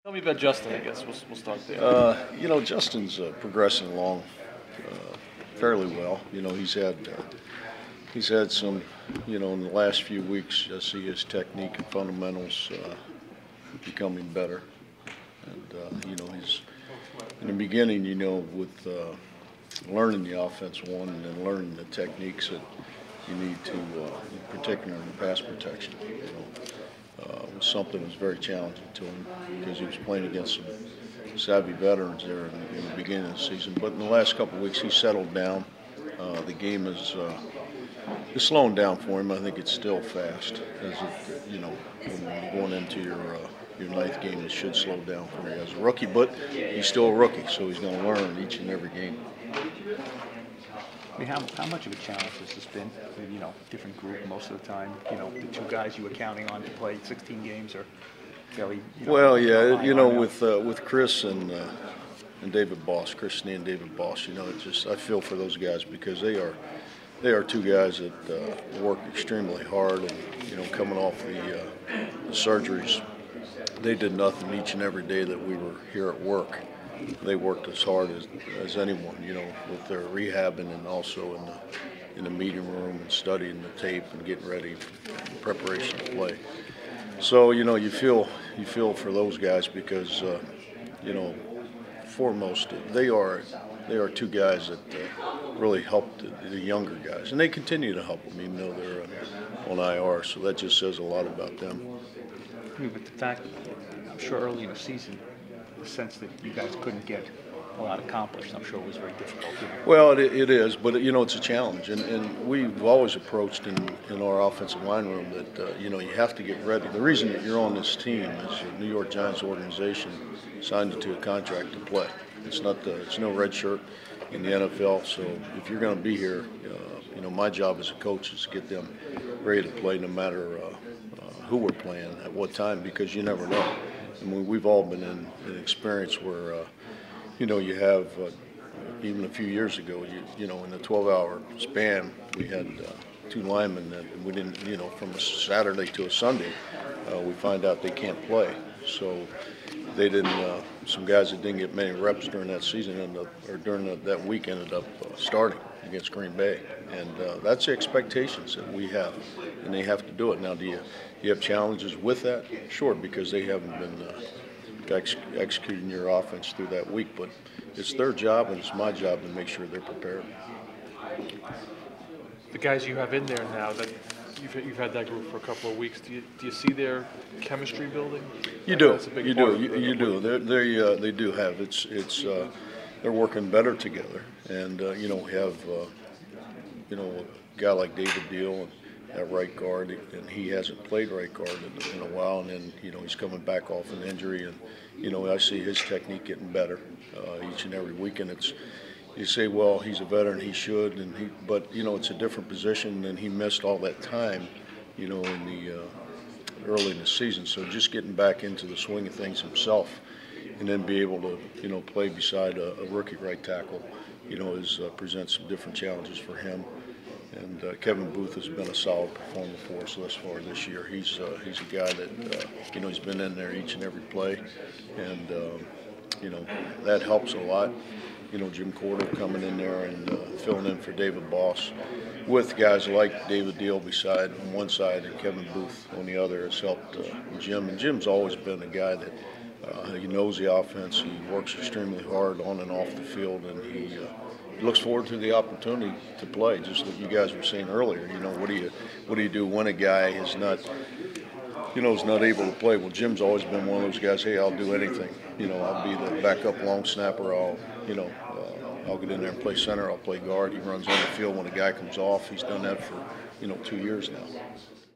Tell me about Justin, I guess. We'll start there. Justin's progressing along fairly well. He's had some, in the last few weeks, I see his technique and fundamentals becoming better. And he's in the beginning, with learning the offense one and then learning the techniques that you need to, in particular in pass protection. Was something that was very challenging to him because he was playing against some savvy veterans there in the beginning of the season. But in the last couple of weeks, he settled down. The game is slowing down for him. I think it's still fast, as when you're going into your ninth game, it should slow down for you as a rookie. But he's still a rookie, so he's going to learn each and every game. I mean, how much of a challenge has this been? Different group most of the time. The two guys you were counting on to play 16 games are fairly. Well, yeah, with Chris and David Boss, Chris Snee and David Boss, I feel for those guys because they are two guys that work extremely hard, and coming off the surgeries, they did nothing each and every day that we were here at work. They worked as hard as anyone, with their rehabbing and also in the meeting room and studying the tape and getting ready in preparation to play. So you feel for those guys because foremost they are two guys that really helped the younger guys, and they continue to help them even though they're on IR. So that just says a lot about them. But the fact, I'm sure early in the season, the sense that you guys couldn't get a lot accomplished, I'm sure it was very difficult. Well, it is, but it's a challenge, and we've always approached in our offensive line room that you have to get ready. The reason that you're on this team is the New York Giants organization signed you to a contract to play. It's no red shirt in the NFL. So if you're going to be here, my job as a coach is to get them ready to play no matter who we're playing at what time, because you never know. I mean, we've all been in an experience where, you have, even a few years ago, in a 12-hour span, we had two linemen that we didn't, from a Saturday to a Sunday, we find out they can't play. So they didn't, some guys that didn't get many reps during that season during that week ended up starting against Green Bay. And that's the expectations that we have, and they have to do it. Now, do you have challenges with that? Sure, because they haven't been executing your offense through that week, but it's their job and it's my job to make sure they're prepared. The guys you have in there now, that you've had that group for a couple of weeks, do you see their chemistry building? You do. You do. They do have. They're working better together, and we have a guy like David Deal at right guard, and he hasn't played right guard in a while, and then he's coming back off an injury, and I see his technique getting better each and every week. And you say, well, he's a veteran, he should, but it's a different position, and he missed all that time, in the early in the season. So just getting back into the swing of things himself, and then be able to play beside a rookie right tackle, presents some different challenges for him. And Kevin Booth has been a solid performer for us thus far this year. He's a guy that he's been in there each and every play, and that helps a lot. Jim Cordell coming in there and filling in for David Boss, with guys like David Deal beside on one side and Kevin Booth on the other, has helped Jim. And Jim's always been a guy that he knows the offense. He works extremely hard on and off the field, and he looks forward to the opportunity to play. Just like you guys were saying earlier, what do you do when a guy is not able to play? Well, Jim's always been one of those guys. Hey, I'll do anything. I'll be the backup long snapper. I'll get in there and play center. I'll play guard. He runs on the field when a guy comes off. He's done that for 2 years now.